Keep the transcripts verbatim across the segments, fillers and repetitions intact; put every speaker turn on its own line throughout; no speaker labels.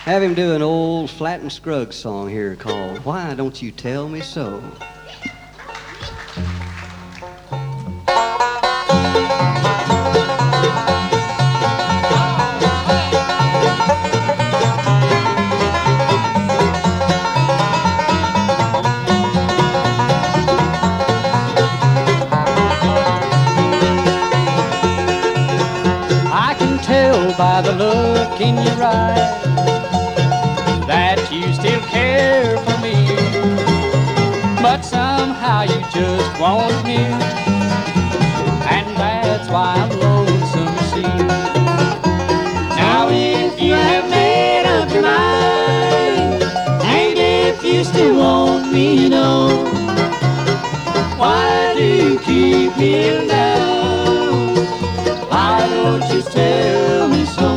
have him do an old Flatt and Scruggs song here called Why Don't You Tell Me So?
By the look in your eyes that you still care for me, but somehow you just want me, and that's why I'm lonesome to see. Now if you have made up your mind, and if you still want me, you know, why do you keep me down? Why don't you tell me so?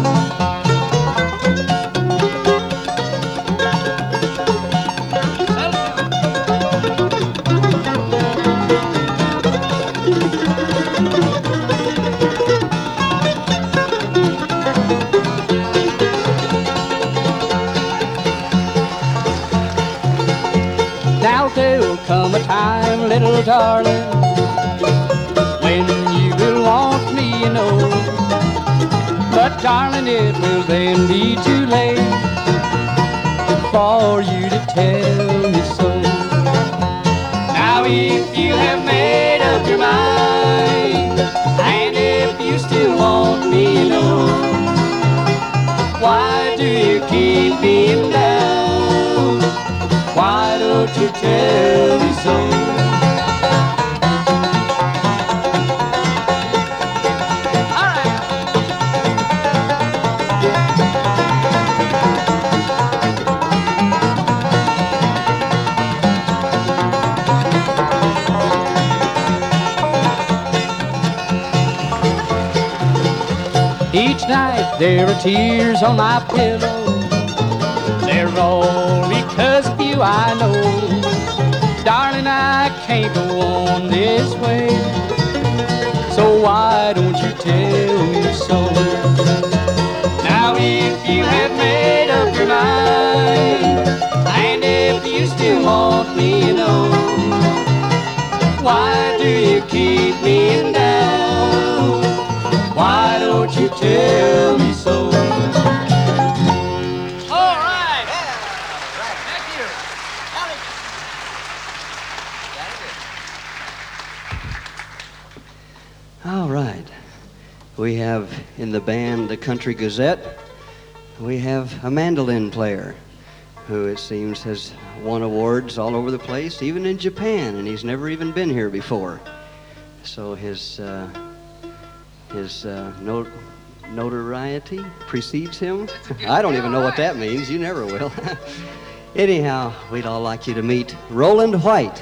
Now there'll come a time, little darling, when you will want me, you know. But darling, it will then be too late for you to tell me so. Now if you have made up your mind, and if you still want me, you know, why do you keep me down? Why don't you tell me so? Each night there are tears on my pillow. They're all because of you, I know. Darling, I can't go on this way, so why don't you tell me so? Now if you have made up your mind, and if you still want me, you know, why do you keep me down? Why don't you tell me so?
All right. Yeah. Right. Thank you.
All right. We have in the band the Country Gazette, we have a mandolin player who it seems has won awards all over the place, even in Japan, and he's never even been here before. So his uh, his uh, not- notoriety precedes him. I don't even know what that means. You never will. Anyhow, we'd all like you to meet Roland White.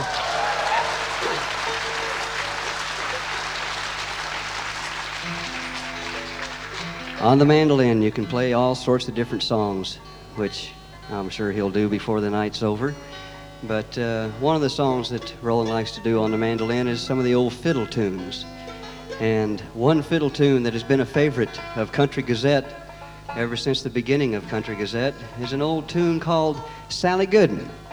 On the mandolin, you can play all sorts of different songs, which I'm sure he'll do before the night's over. But uh, one of the songs that Roland likes to do on the mandolin is some of the old fiddle tunes. And one fiddle tune that has been a favorite of Country Gazette ever since the beginning of Country Gazette is an old tune called Sally Goodman.